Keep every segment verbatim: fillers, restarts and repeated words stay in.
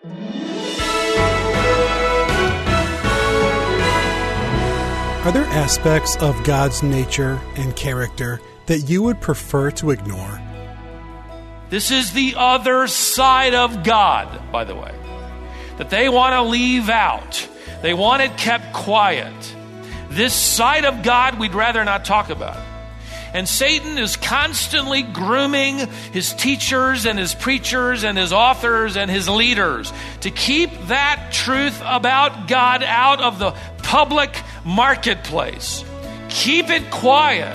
Are there aspects of God's nature and character that you would prefer to ignore? This is the other side of God, by the way, that they want to leave out. They want it kept quiet. This side of God we'd rather not talk about. And Satan is constantly grooming his teachers and his preachers and his authors and his leaders to keep that truth about God out of the public marketplace. Keep it quiet.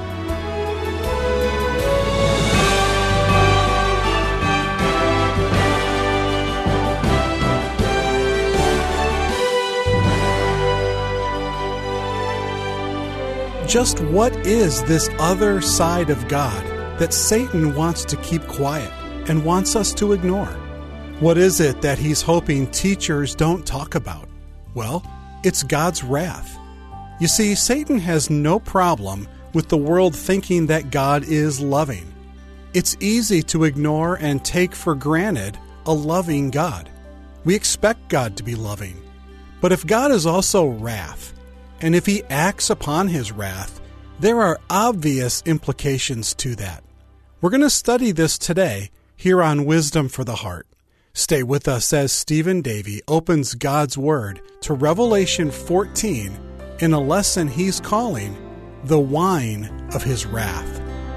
Just what is this other side of God that Satan wants to keep quiet and wants us to ignore? What is it that he's hoping teachers don't talk about? Well, it's God's wrath. You see, Satan has no problem with the world thinking that God is loving. It's easy to ignore and take for granted a loving God. We expect God to be loving. But if God is also wrath, and if he acts upon his wrath, there are obvious implications to that. We're going to study this today here on Wisdom for the Heart. Stay with us as Stephen Davey opens God's Word to Revelation fourteen in a lesson he's calling The Wine of His Wrath.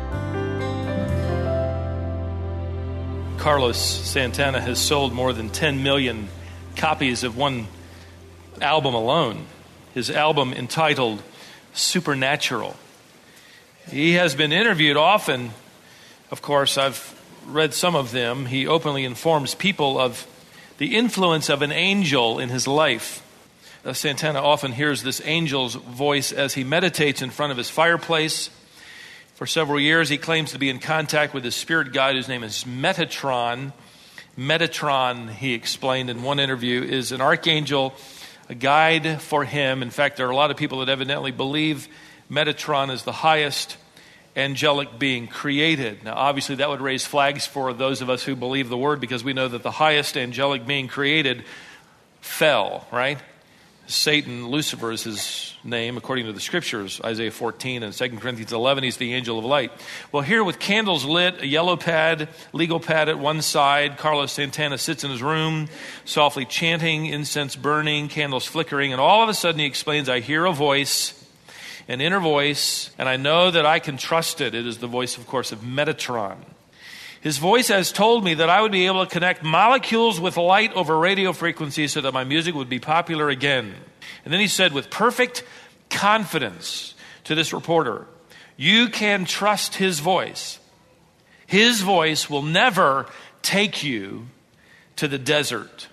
Carlos Santana has sold more than ten million copies of one album alone. His album entitled Supernatural. He has been interviewed often. Of course, I've read some of them. He openly informs people of the influence of an angel in his life. Uh, Santana often hears this angel's voice as he meditates in front of his fireplace. For several years, he claims to be in contact with his spirit guide, whose name is Metatron. Metatron, he explained in one interview, is an archangel, a guide for him. In fact, there are a lot of people that evidently believe Metatron is the highest angelic being created. Now, obviously, that would raise flags for those of us who believe the word, because we know that the highest angelic being created fell, right? Satan, Lucifer is his name, according to the scriptures, Isaiah fourteen and Second Corinthians eleven, he's the angel of light. Well, here with candles lit, a yellow pad, legal pad at one side, Carlos Santana sits in his room, softly chanting, incense burning, candles flickering, and all of a sudden he explains, I hear a voice, an inner voice, and I know that I can trust it. It is the voice, of course, of Metatron. His voice has told me that I would be able to connect molecules with light over radio frequencies so that my music would be popular again. And then he said with perfect confidence to this reporter, you can trust his voice. His voice will never take you to the desert.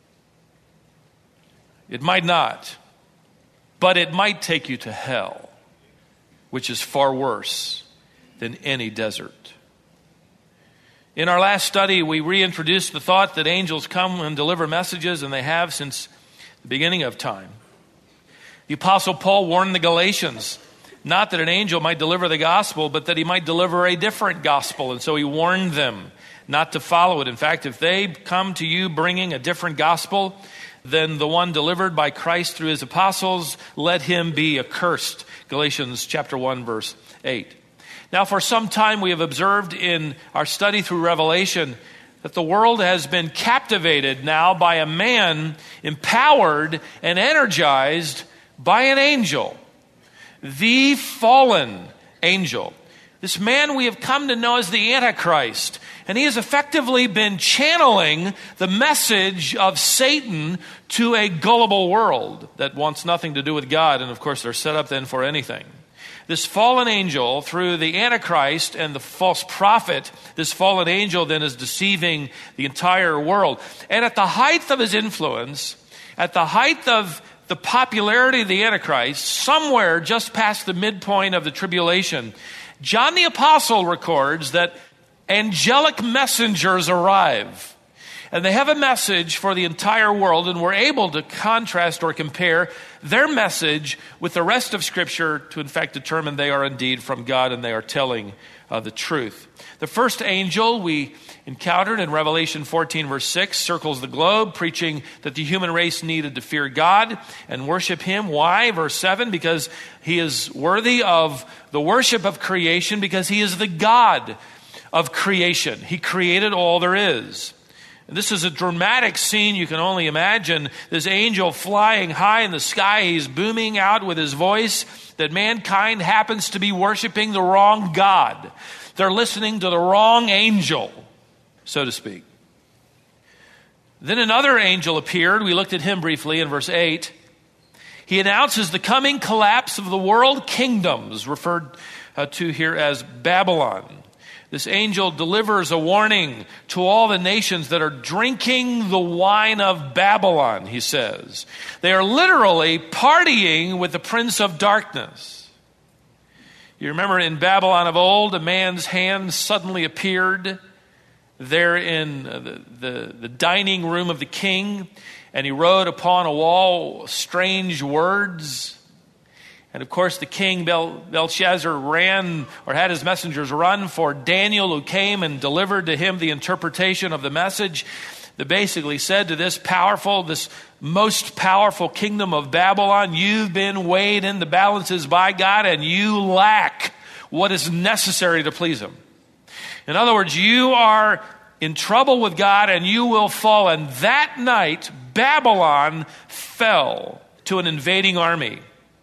It might not, but it might take you to hell, which is far worse than any desert. In our last study, we reintroduced the thought that angels come and deliver messages, and they have since the beginning of time. The Apostle Paul warned the Galatians, not that an angel might deliver the gospel, but that he might deliver a different gospel. And so he warned them not to follow it. In fact, if they come to you bringing a different gospel than the one delivered by Christ through his apostles, let him be accursed. Galatians chapter one, verse eight. Now, for some time, we have observed in our study through Revelation that the world has been captivated now by a man empowered and energized by an angel, the fallen angel. This man we have come to know as the Antichrist, and he has effectively been channeling the message of Satan to a gullible world that wants nothing to do with God, and of course they're set up then for anything. This fallen angel, through the Antichrist and the false prophet, this fallen angel then is deceiving the entire world. And at the height of his influence, at the height of the popularity of the Antichrist, somewhere just past the midpoint of the tribulation, John the Apostle records that angelic messengers arrive. And they have a message for the entire world, and we're able to contrast or compare their message with the rest of Scripture to, in fact, determine they are indeed from God and they are telling uh, the truth. The first angel we encountered in Revelation fourteen, verse six, circles the globe, preaching that the human race needed to fear God and worship him. Why? Verse seven, because he is worthy of the worship of creation, because he is the God of creation. He created all there is. And this is a dramatic scene you can only imagine. This angel flying high in the sky, he's booming out with his voice that mankind happens to be worshiping the wrong God. They're listening to the wrong angel, so to speak. Then another angel appeared. We looked at him briefly in verse eight. He announces the coming collapse of the world kingdoms, referred uh, to here as Babylon. This angel delivers a warning to all the nations that are drinking the wine of Babylon, he says. They are literally partying with the prince of darkness. You remember in Babylon of old, a man's hand suddenly appeared there in the, the, the dining room of the king, and he wrote upon a wall strange words. And of course, the king Bel- Belshazzar ran, or had his messengers run for Daniel, who came and delivered to him the interpretation of the message that basically said to this powerful, this most powerful kingdom of Babylon, you've been weighed in the balances by God and you lack what is necessary to please him. In other words, you are in trouble with God and you will fall. And that night, Babylon fell to an invading army.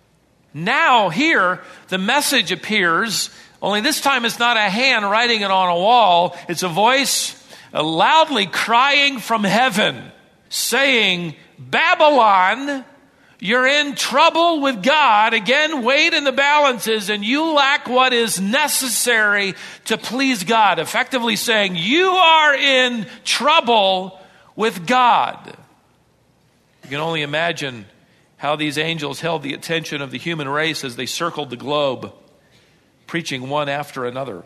Now here, the message appears, only this time it's not a hand writing it on a wall. It's a voice uh, loudly crying from heaven, saying, Babylon, you're in trouble with God. Again, weighed in the balances, and you lack what is necessary to please God. Effectively saying, you are in trouble with God. You can only imagine how these angels held the attention of the human race as they circled the globe, preaching one after another.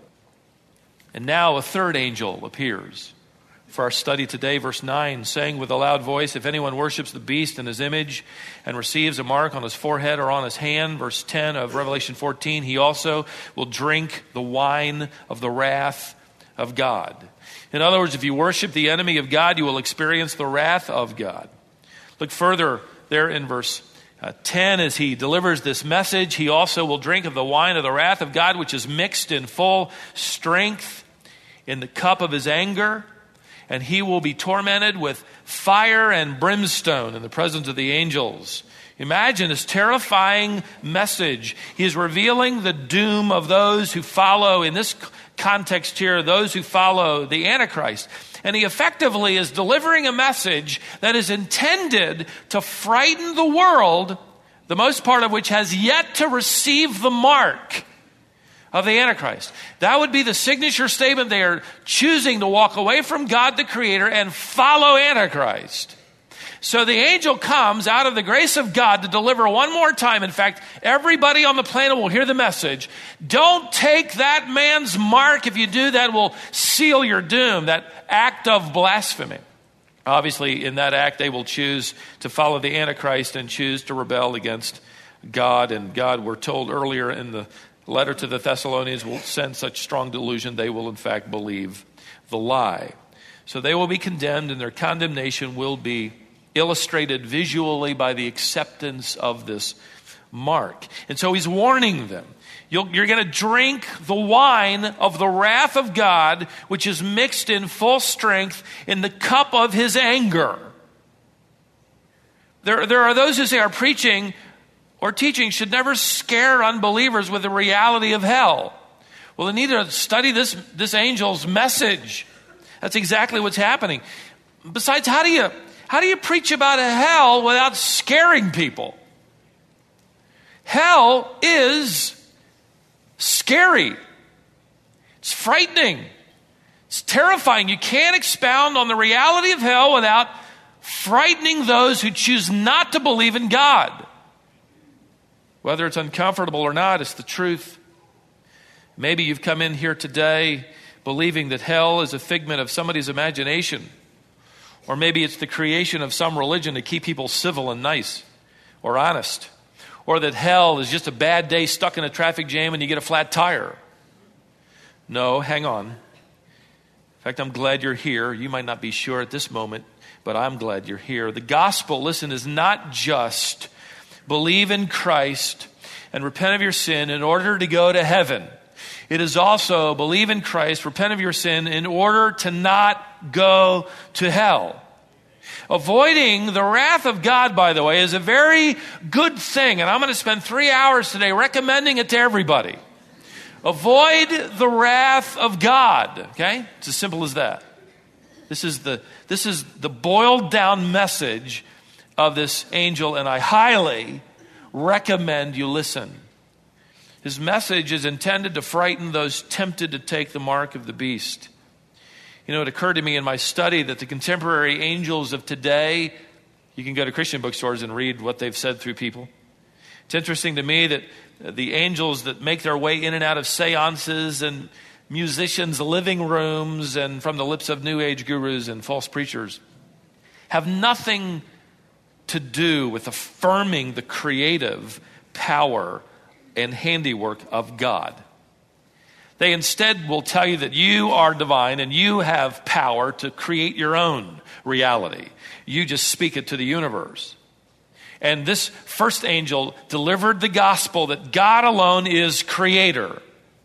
And now a third angel appears for our study today, verse nine, saying with a loud voice, if anyone worships the beast in his image and receives a mark on his forehead or on his hand, verse ten of Revelation fourteen, he also will drink the wine of the wrath of God. In other words, if you worship the enemy of God, you will experience the wrath of God. Look further there in verse uh, ten, as he delivers this message, he also will drink of the wine of the wrath of God, which is mixed in full strength in the cup of his anger, and he will be tormented with fire and brimstone in the presence of the angels. Imagine this terrifying message. He is revealing the doom of those who follow, in this context here, those who follow the Antichrist. And he effectively is delivering a message that is intended to frighten the world, the most part of which has yet to receive the mark of the Antichrist. That would be the signature statement. They are choosing to walk away from God the Creator and follow Antichrist. So the angel comes out of the grace of God to deliver one more time. In fact, everybody on the planet will hear the message. Don't take that man's mark. If you do, that will seal your doom. That act of blasphemy. Obviously, in that act, they will choose to follow the Antichrist and choose to rebel against God. And God, we're told earlier in the letter to the Thessalonians, will send such strong delusion, they will in fact believe the lie. So they will be condemned, and their condemnation will be illustrated visually by the acceptance of this mark. And so he's warning them. You'll, you're going to drink the wine of the wrath of God, which is mixed in full strength in the cup of his anger. There, there are those who say our preaching or teaching should never scare unbelievers with the reality of hell. Well, they need to study this, this angel's message. That's exactly what's happening. Besides, how do you... How do you preach about a hell without scaring people? Hell is scary. It's frightening. It's terrifying. You can't expound on the reality of hell without frightening those who choose not to believe in God. Whether it's uncomfortable or not, it's the truth. Maybe you've come in here today believing that hell is a figment of somebody's imagination. Or maybe it's the creation of some religion to keep people civil and nice or honest. Or that hell is just a bad day stuck in a traffic jam and you get a flat tire. No, hang on. In fact, I'm glad you're here. You might not be sure at this moment, but I'm glad you're here. The gospel, listen, is not just believe in Christ and repent of your sin in order to go to heaven. It is also believe in Christ, repent of your sin in order to not go to hell. Avoiding the wrath of God, by the way, is a very good thing. And I'm going to spend three hours today recommending it to everybody. Avoid the wrath of God. Okay? It's as simple as that. This is the, this is the boiled down message of this angel, and I highly recommend you listen. His message is intended to frighten those tempted to take the mark of the beast. You know, it occurred to me in my study that the contemporary angels of today, you can go to Christian bookstores and read what they've said through people. It's interesting to me that the angels that make their way in and out of seances and musicians' living rooms and from the lips of New Age gurus and false preachers have nothing to do with affirming the creative power and handiwork of God. They instead will tell you that you are divine and you have power to create your own reality. You just speak it to the universe. And this first angel delivered the gospel that God alone is creator.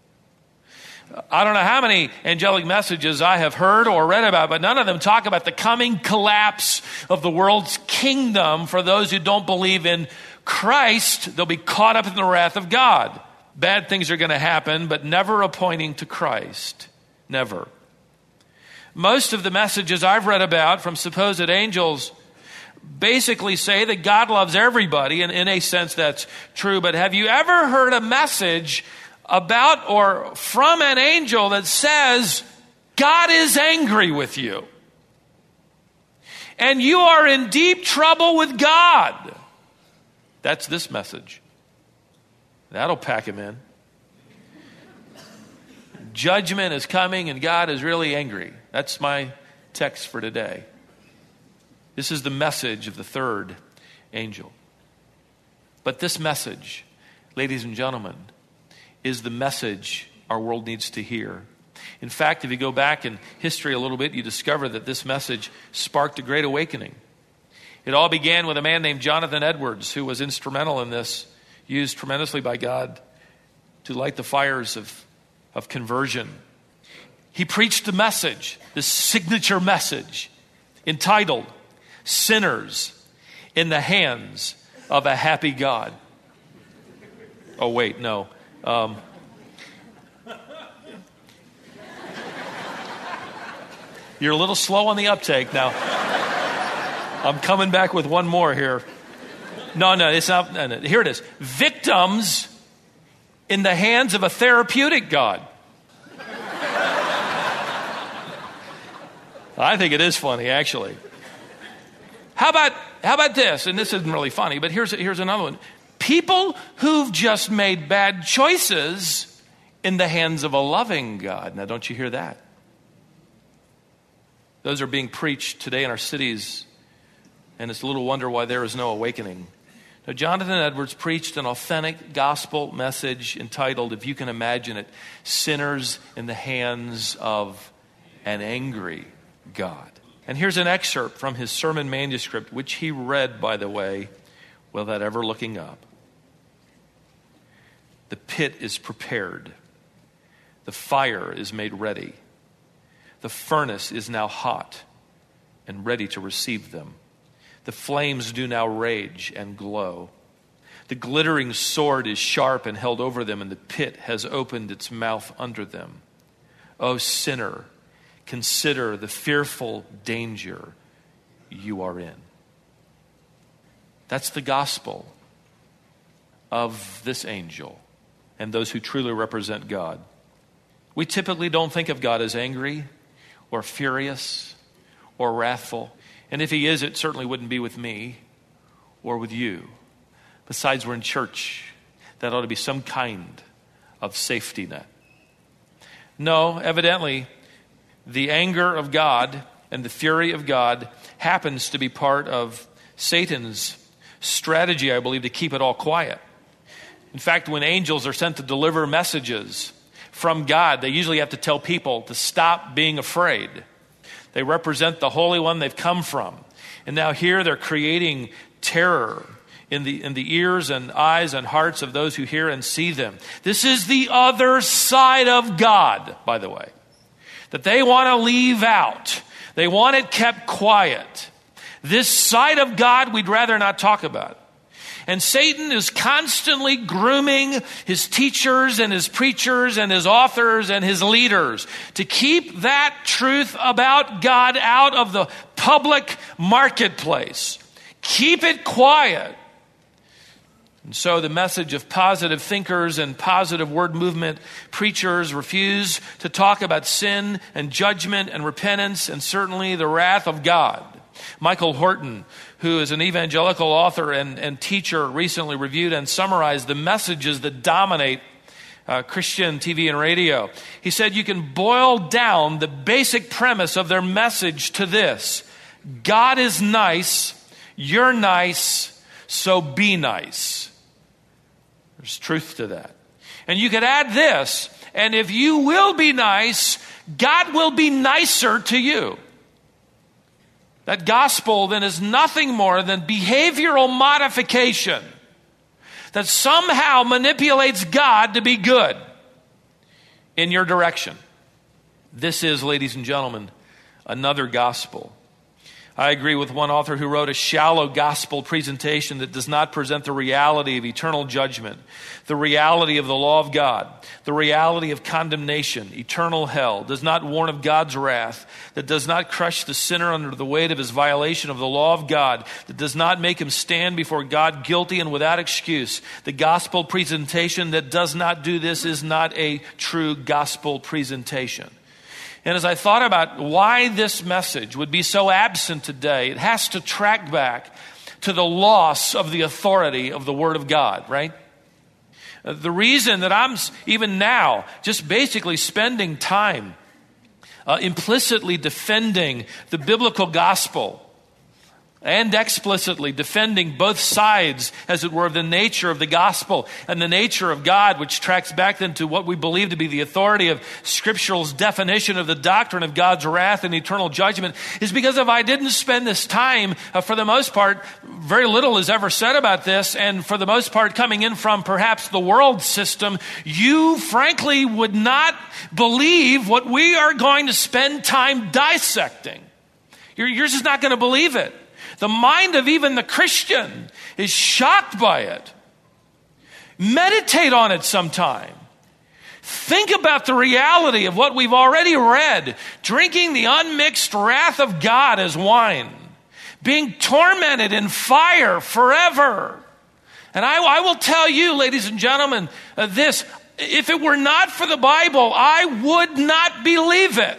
I don't know how many angelic messages I have heard or read about, but none of them talk about the coming collapse of the world's kingdom for those who don't believe in Christ. They'll be caught up in the wrath of God. Bad things are going to happen, but never a pointing to Christ. Never. Most of the messages I've read about from supposed angels basically say that God loves everybody, and in a sense that's true. But have you ever heard a message about or from an angel that says God is angry with you and you are in deep trouble with God? That's this message. That'll pack him in. Judgment is coming and God is really angry. That's my text for today. This is the message of the third angel. But this message, ladies and gentlemen, is the message our world needs to hear. In fact, if you go back in history a little bit, you discover that this message sparked a great awakening. It all began with a man named Jonathan Edwards, who was instrumental in this, used tremendously by God to light the fires of, of conversion. He preached the message, this signature message, entitled, Sinners in the Hands of a Happy God. Oh, wait, no. Um, you're a little slow on the uptake now. I'm coming back with one more here. No, no, it's not. No, no. Here it is. Victims in the hands of a therapeutic God. I think it is funny, actually. How about how about this? And this isn't really funny, but here's here's another one. People who've just made bad choices in the hands of a loving God. Now, don't you hear that? Those are being preached today in our cities, and it's a little wonder why there is no awakening. Now, Jonathan Edwards preached an authentic gospel message entitled, if you can imagine it, Sinners in the Hands of an Angry God. And here's an excerpt from his sermon manuscript, which he read, by the way, without ever looking up. The pit is prepared. The fire is made ready. The furnace is now hot and ready to receive them. The flames do now rage and glow. The glittering sword is sharp and held over them, and the pit has opened its mouth under them. O sinner, consider the fearful danger you are in. That's the gospel of this angel and those who truly represent God. We typically don't think of God as angry or furious or wrathful. And if he is, it certainly wouldn't be with me or with you. Besides, we're in church. That ought to be some kind of safety net. No, evidently, the anger of God and the fury of God happens to be part of Satan's strategy, I believe, to keep it all quiet. In fact, when angels are sent to deliver messages from God. They usually have to tell people to stop being afraid. They represent the Holy One they've come from. And now here they're creating terror in the, in the ears and eyes and hearts of those who hear and see them. This is the other side of God, by the way, that they want to leave out. They want it kept quiet. This side of God we'd rather not talk about. And Satan is constantly grooming his teachers and his preachers and his authors and his leaders to keep that truth about God out of the public marketplace. Keep it quiet. And so the message of positive thinkers and positive word movement preachers refuse to talk about sin and judgment and repentance and certainly the wrath of God. Michael Horton, who is an evangelical author and, and teacher, recently reviewed and summarized the messages that dominate uh, Christian T V and radio. He said you can boil down the basic premise of their message to this: God is nice, you're nice, so be nice. There's truth to that. And you could add this: and if you will be nice, God will be nicer to you. That gospel then is nothing more than behavioral modification that somehow manipulates God to be good in your direction. This is, ladies and gentlemen, another gospel. I agree with one author who wrote a shallow gospel presentation that does not present the reality of eternal judgment, the reality of the law of God, the reality of condemnation, eternal hell, does not warn of God's wrath, that does not crush the sinner under the weight of his violation of the law of God, that does not make him stand before God guilty and without excuse. The gospel presentation that does not do this is not a true gospel presentation. And as I thought about why this message would be so absent today, it has to track back to the loss of the authority of the Word of God, right? The reason that I'm even now just basically spending time uh, implicitly defending the biblical gospel and explicitly defending both sides, as it were, of the nature of the gospel and the nature of God, which tracks back then to what we believe to be the authority of Scriptural's definition of the doctrine of God's wrath and eternal judgment, is because if I didn't spend this time, uh, for the most part, very little is ever said about this, and for the most part coming in from perhaps the world system, you frankly would not believe what we are going to spend time dissecting. You're, you're just not going to believe it. The mind of even the Christian is shocked by it. Meditate on it sometime. Think about the reality of what we've already read. Drinking the unmixed wrath of God as wine. Being tormented in fire forever. And I, I will tell you, ladies and gentlemen, uh, this. If it were not for the Bible, I would not believe it.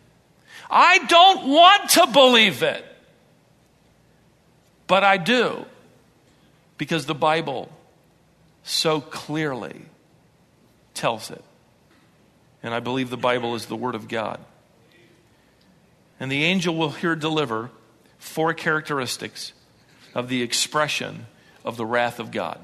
I don't want to believe it. But I do, because the Bible so clearly tells it. And I believe the Bible is the Word of God. And the angel will here deliver four characteristics of the expression of the wrath of God.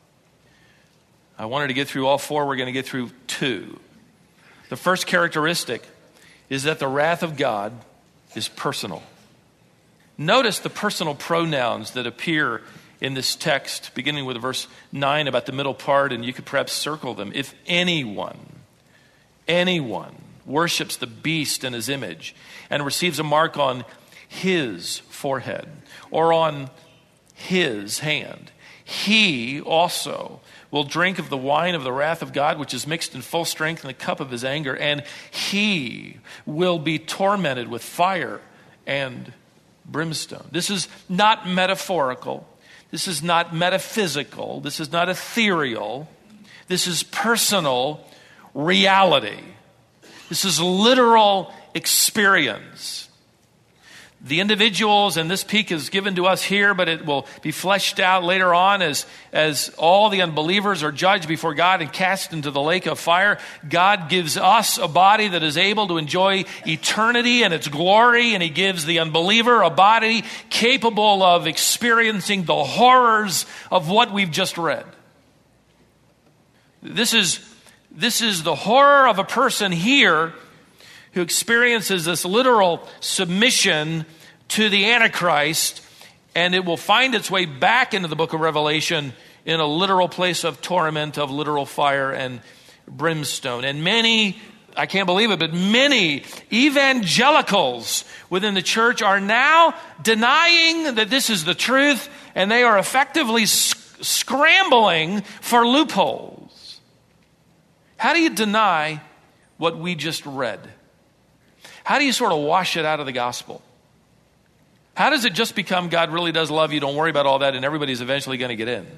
I wanted to get through all four. We're going to get through two. The first characteristic is that the wrath of God is personal. Notice the personal pronouns that appear in this text, beginning with verse nine about the middle part, and you could perhaps circle them. If anyone, anyone worships the beast in his image and receives a mark on his forehead or on his hand, he also will drink of the wine of the wrath of God, which is mixed in full strength in the cup of his anger, and he will be tormented with fire and brimstone. This is not metaphorical. This is not metaphysical. This is not ethereal. This is personal reality. This is literal experience. The individuals, and this peek is given to us here, but it will be fleshed out later on as, as all the unbelievers are judged before God and cast into the lake of fire. God gives us a body that is able to enjoy eternity and its glory, and he gives the unbeliever a body capable of experiencing the horrors of what we've just read. This is This is the horror of a person here who experiences this literal submission to the Antichrist, and it will find its way back into the book of Revelation in a literal place of torment, of literal fire and brimstone. And many, I can't believe it, but many evangelicals within the church are now denying that this is the truth, and they are effectively sc- scrambling for loopholes. How do you deny what we just read? How do you sort of wash it out of the gospel? How does it just become God really does love you, don't worry about all that, and everybody's eventually going to get in?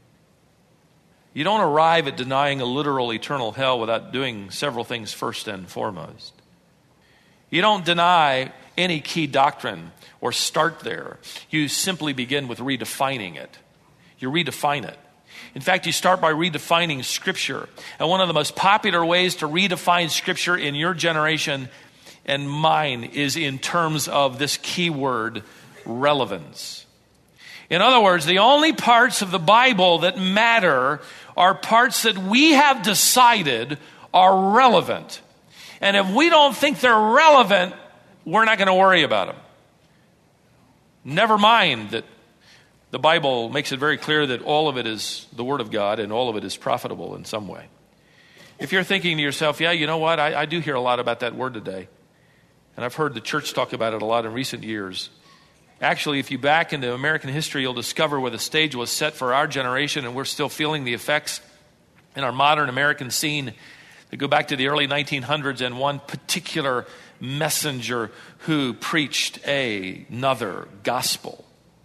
You don't arrive at denying a literal eternal hell without doing several things first and foremost. You don't deny any key doctrine or start there. You simply begin with redefining it. You redefine it. In fact, you start by redefining Scripture. And one of the most popular ways to redefine Scripture in your generation and mine is in terms of this key word, relevance. In other words, the only parts of the Bible that matter are parts that we have decided are relevant. And if we don't think they're relevant, we're not going to worry about them. Never mind that the Bible makes it very clear that all of it is the Word of God and all of it is profitable in some way. If you're thinking to yourself, yeah, you know what, I, I do hear a lot about that word today. And I've heard the church talk about it a lot in recent years. Actually, if you back into American history, you'll discover where the stage was set for our generation, and we're still feeling the effects in our modern American scene that go back to the early nineteen hundreds and one particular messenger who preached a, another gospel.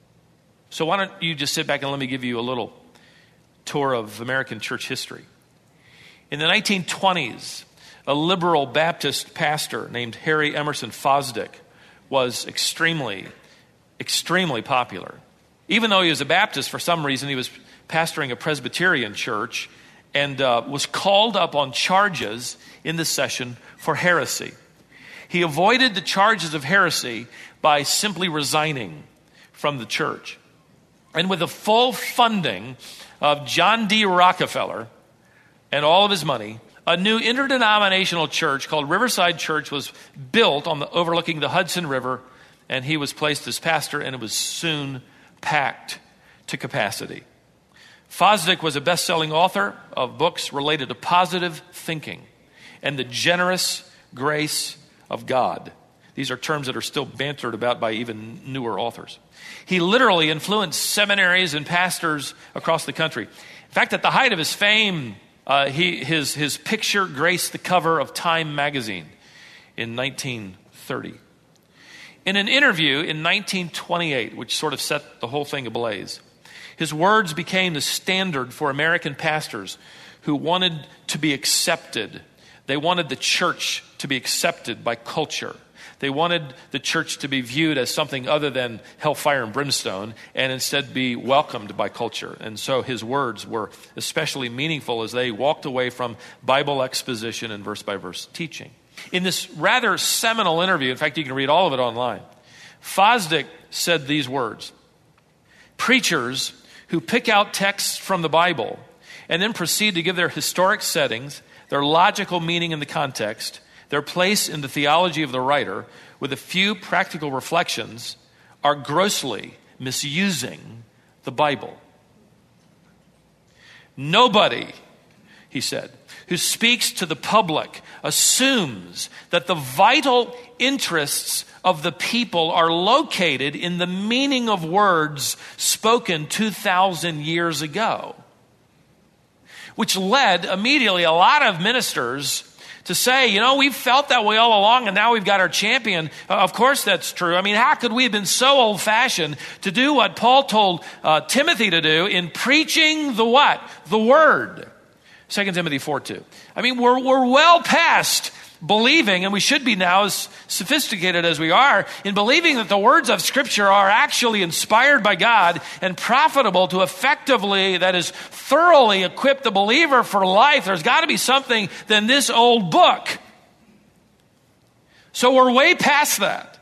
So why don't you just sit back and let me give you a little tour of American church history. In the nineteen twenties, a liberal Baptist pastor named Harry Emerson Fosdick was extremely, extremely popular. Even though he was a Baptist, for some reason, he was pastoring a Presbyterian church and uh, was called up on charges in the session for heresy. He avoided the charges of heresy by simply resigning from the church. And with the full funding of John D. Rockefeller and all of his money, a new interdenominational church called Riverside Church was built on the overlooking the Hudson River, and he was placed as pastor, and it was soon packed to capacity. Fosdick was a best-selling author of books related to positive thinking and the generous grace of God. These are terms that are still bantered about by even newer authors. He literally influenced seminaries and pastors across the country. In fact, at the height of his fame, uh, he, his, his picture graced the cover of Time magazine in nineteen thirty. In an interview in nineteen twenty-eight, which sort of set the whole thing ablaze, his words became the standard for American pastors who wanted to be accepted. They wanted the church to be accepted by culture. They wanted the church to be viewed as something other than hellfire and brimstone and instead be welcomed by culture. And so his words were especially meaningful as they walked away from Bible exposition and verse-by-verse teaching. In this rather seminal interview, in fact, you can read all of it online, Fosdick said these words: "Preachers who pick out texts from the Bible and then proceed to give their historic settings, their logical meaning in the context, their place in the theology of the writer, with a few practical reflections, are grossly misusing the Bible. Nobody," he said, "who speaks to the public assumes that the vital interests of the people are located in the meaning of words spoken two thousand years ago." Which led immediately a lot of ministers to say, you know, we've felt that way all along, and now we've got our champion. Uh, of course that's true. I mean, how could we have been so old-fashioned to do what Paul told uh, Timothy to do in preaching the what? The Word. Second Timothy four two. I mean, we're, we're well past believing, and we should be now, as sophisticated as we are, in believing that the words of Scripture are actually inspired by God and profitable to effectively, that is, thoroughly equip the believer for life. There's got to be something than this old book. So we're way past that.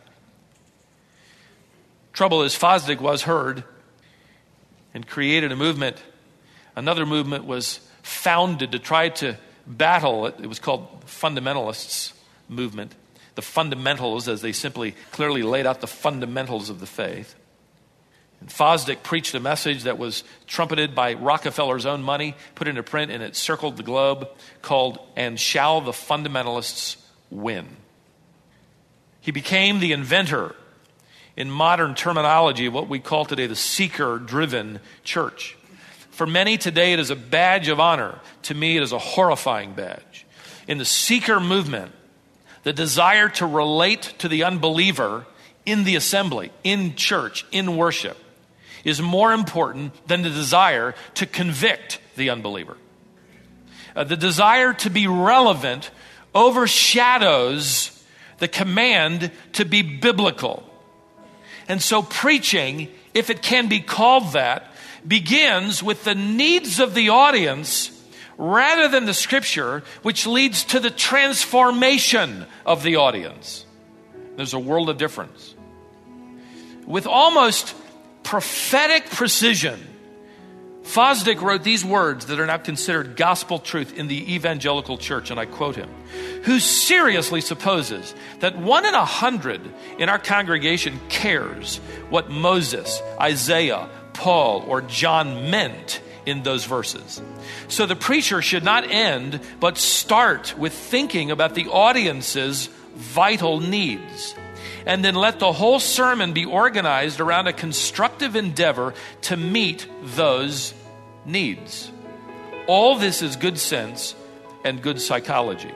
Trouble is, Fosdick was heard and created a movement. Another movement was founded to try to battle. It was called fundamentalists movement. The fundamentals, as they simply clearly laid out the fundamentals of the faith. And Fosdick preached a message that was trumpeted by Rockefeller's own money, put into print, and it circled the globe, called, "And Shall the Fundamentalists Win?" He became the inventor, in modern terminology, of what we call today the seeker-driven church. For many today, it is a badge of honor. To me, it is a horrifying badge. In the seeker movement, the desire to relate to the unbeliever in the assembly, in church, in worship, is more important than the desire to convict the unbeliever. Uh, the desire to be relevant overshadows the command to be biblical. And so preaching, if it can be called that, begins with the needs of the audience rather than the scripture, which leads to the transformation of the audience. There's a world of difference. With almost prophetic precision, Fosdick wrote these words that are now considered gospel truth in the evangelical church, and I quote him: "Who seriously supposes that one in a hundred in our congregation cares what Moses, Isaiah, Paul, or John meant in those verses? So the preacher should not end, but start with thinking about the audience's vital needs. And then let the whole sermon be organized around a constructive endeavor to meet those needs." All this is good sense and good psychology.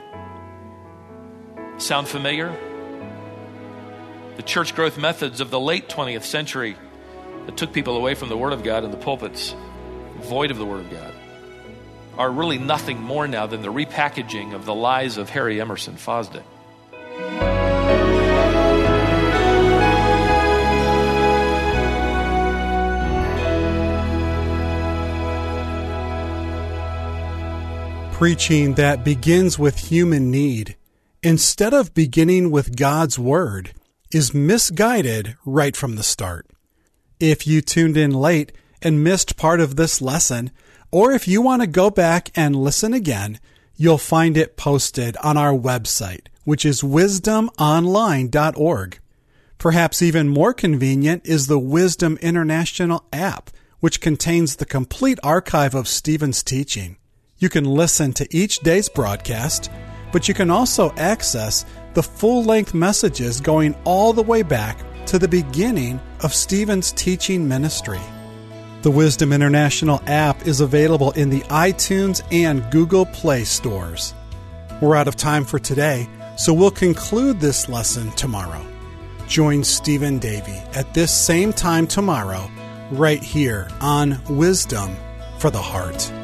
Sound familiar? The church growth methods of the late twentieth century that took people away from the Word of God in the pulpits, void of the Word of God, are really nothing more now than the repackaging of the lies of Harry Emerson Fosdick. Preaching that begins with human need, instead of beginning with God's Word, is misguided right from the start. If you tuned in late and missed part of this lesson, or if you want to go back and listen again, you'll find it posted on our website, which is wisdom online dot org. Perhaps even more convenient is the Wisdom International app, which contains the complete archive of Stephen's teaching. You can listen to each day's broadcast, but you can also access the full-length messages going all the way back to the beginning of Stephen's teaching ministry. The Wisdom International app is available in the iTunes and Google Play stores. We're out of time for today, so we'll conclude this lesson tomorrow. Join Stephen Davey at this same time tomorrow, right here on Wisdom for the Heart.